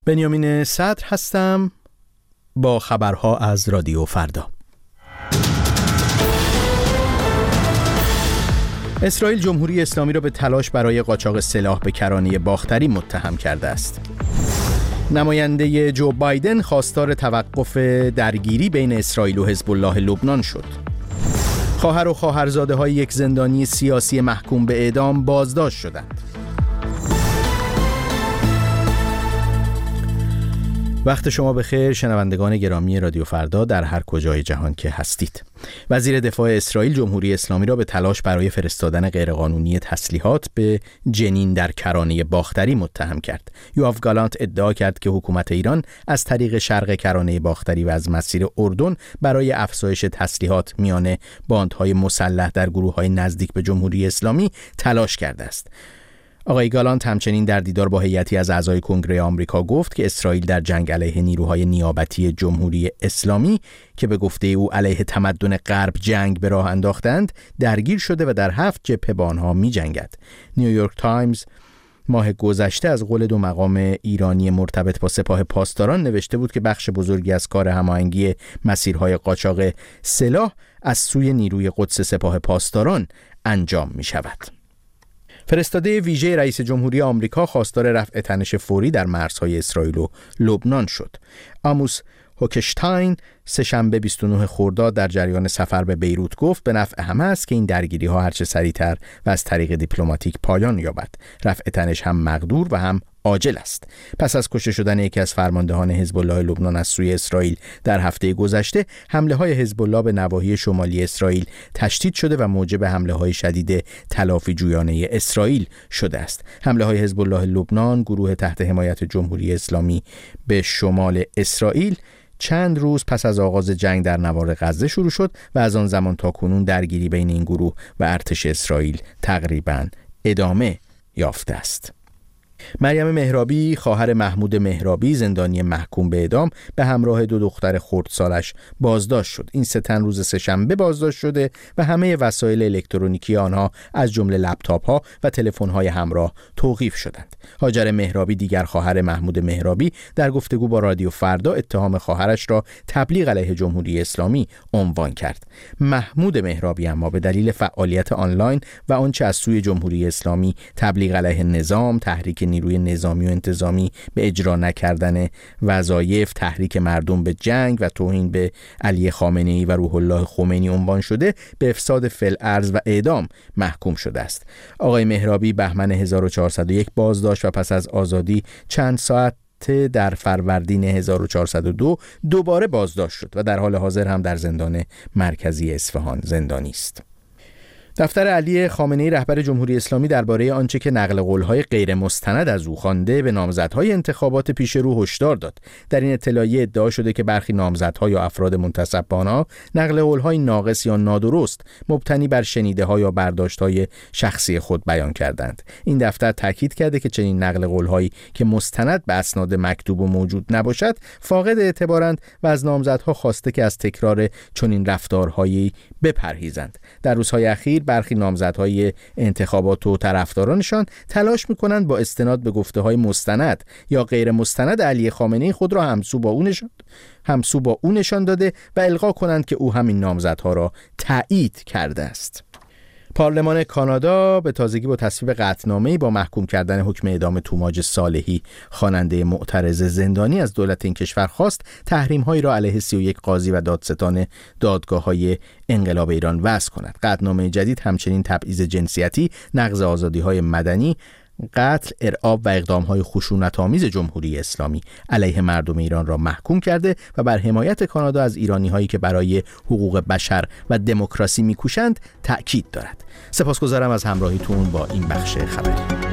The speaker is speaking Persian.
بنیامین صدر هستم با خبرها از رادیو فردا. اسرائیل جمهوری اسلامی را به تلاش برای قاچاق سلاح به کرانه باختری متهم کرده است. نماینده جو بایدن خواستار توقف درگیری بین اسرائیل و حزب الله لبنان شد. خواهر و خواهرزاده های یک زندانی سیاسی محکوم به اعدام بازداشت شدند. وقت شما بخیر شنوندگان گرامی رادیو فردا در هر کجای جهان که هستید. وزیر دفاع اسرائیل جمهوری اسلامی را به تلاش برای فرستادن غیرقانونی تسلیحات به جنین در کرانه باختری متهم کرد. یوآف گالانت ادعا کرد که حکومت ایران از طریق شرق کرانه باختری و از مسیر اردن برای افزایش تسلیحات میان باندهای مسلح در گروه‌های نزدیک به جمهوری اسلامی تلاش کرده است. آقای گالانت همچنین در دیدار با هیئتی از اعضای کنگره آمریکا گفت که اسرائیل در جنگ علیه نیروهای نیابتی جمهوری اسلامی که به گفته او علیه تمدن غرب جنگ به راه انداختند درگیر شده و در 7 جبهه با آنها می‌جنگد. نیویورک تایمز ماه گذشته از قول 2 مقام ایرانی مرتبط با سپاه پاسداران نوشته بود که بخش بزرگی از کار هماهنگی مسیرهای قاچاق سلاح از سوی نیروی قدس سپاه پاسداران انجام می‌شود. فرستاده ویژه رئیس جمهوری آمریکا خواستار رفع تنش فوری در مرزهای اسرائیل و لبنان شد. آموس هوکشتاین سه‌شنبه 29 خرداد در جریان سفر به بیروت گفت به نفع همه است که این درگیری‌ها هرچه سریعتر و از طریق دیپلماتیک پایان یابد. رفع تنش هم مقدور و هم عاجل است. پس از کشته شدن یکی از فرماندهان حزب الله لبنان از سوی اسرائیل در هفته گذشته، حمله‌های حزب الله به نواحی شمالی اسرائیل تشدید شده و موجب حمله‌های شدید تلافی جویانه اسرائیل شده است. حمله‌های حزب الله لبنان، گروه تحت حمایت جمهوری اسلامی به شمال اسرائیل، چند روز پس از آغاز جنگ در نوار غزه شروع شد و از آن زمان تا کنون درگیری بین این گروه و ارتش اسرائیل تقریباً ادامه یافته است. مریم مهرابی خواهر محمود مهرابی زندانی محکوم به اعدام به همراه 2 دختر خردسالش بازداشت شد. این 3 تن روز سه‌شنبه بازداشت شده و همه وسایل الکترونیکی آنها از جمله لپتاپ ها و تلفن های همراه توقیف شدند. هاجر مهرابی دیگر خواهر محمود مهرابی در گفتگو با رادیو فردا اتهام خواهرش را تبلیغ علیه جمهوری اسلامی عنوان کرد. محمود مهرابی اما به دلیل فعالیت آنلاین و آنچه از سوی جمهوری اسلامی تبلیغ علیه نظام، تحریک نیروی نظامی و انتظامی به اجرا نکردن وظایف، تحریک مردم به جنگ و توهین به علی خامنه‌ای و روح الله خمینی عنوان شده به افساد فی‌الارض و اعدام محکوم شده است. آقای مهرابی بهمن 1401 بازداشت و پس از آزادی چند ساعت در فروردین 1402 دوباره بازداشت شد و در حال حاضر هم در زندان مرکزی اصفهان زندانی است. دفتر علی خامنه‌ای رهبر جمهوری اسلامی درباره آنچه که نقل قول‌های غیر مستند از او خوانده به نامزدهای انتخابات پیش رو هشدار داد. در این اطلاعیه ادعا شده که برخی نامزدها یا افراد منتسب به آنها نقل قول‌های ناقص یا نادرست مبتنی بر شنیده‌ها یا برداشت‌های شخصی خود بیان کردند. این دفتر تاکید کرده که چنین نقل قول‌هایی که مستند به اسناد مکتوب و موجود نباشد فاقد اعتبارند و از نامزدها خواسته که از تکرار چنین رفتارهایی بپرهیزند. در روزهای اخیر برخی نامزدهای انتخابات و طرفدارانشان تلاش می‌کنند با استناد به گفته‌های مستند یا غیر مستند علی خامنه‌ای خود را همسو با او نشان داده و القا کنند که او همین نامزدها را تایید کرده است. پارلمان کانادا به تازگی با تصویب قطعنامه‌ای با محکوم کردن حکم اعدام توماج صالحی خواننده معترض زندانی از دولت این کشور خواست تحریم‌هایی را علیه 31 قاضی و دادستان دادگاه‌های انقلاب ایران وضع کند. قطعنامه جدید همچنین تبعیض جنسیتی، نقض آزادی‌های مدنی، قتل، ارعاب و اقدام‌های خشونت‌آمیز جمهوری اسلامی علیه مردم ایران را محکوم کرده و بر حمایت کانادا از ایرانی‌هایی که برای حقوق بشر و دموکراسی می‌کوشند تأکید دارد. سپاسگزارم از همراهیتون با این بخش خبری.